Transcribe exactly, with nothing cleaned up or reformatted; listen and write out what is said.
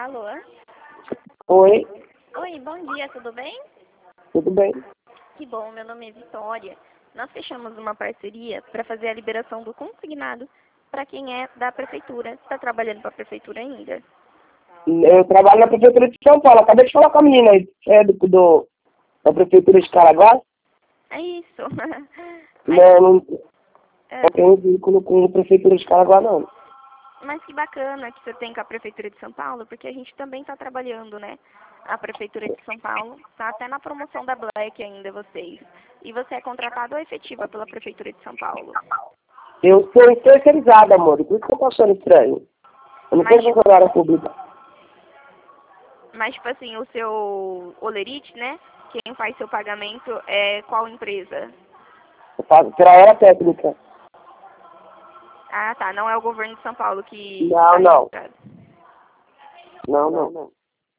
Alô? Oi, Oi, bom dia, tudo bem? tudo bem? Que bom, meu nome é Vitória. Nós fechamos uma parceria para fazer a liberação do consignado para quem é da prefeitura. Você está trabalhando para a prefeitura ainda? Eu trabalho na Prefeitura de São Paulo. Acabei de falar com a menina aí, é do, do, da Prefeitura de Caraguá. É isso. Mas, Não, não, é, não tenho vínculo com a Prefeitura de Caraguá, não. mas que bacana que você tem com a prefeitura de São Paulo, porque a gente também está trabalhando, né? A prefeitura de São Paulo está até na promoção da Black ainda, vocês. E você é contratado ou efetiva pela prefeitura de São Paulo? Eu sou terceirizada, amor, por isso que eu tô achando estranho. Eu não Mas, sou funcionária pública. mas tipo assim, o seu olerite, né? Quem faz seu pagamento é qual empresa? Eu faço pela hora técnica. Ah, tá. Não é o governo de São Paulo que Não, está não. registrado. Não, não, não.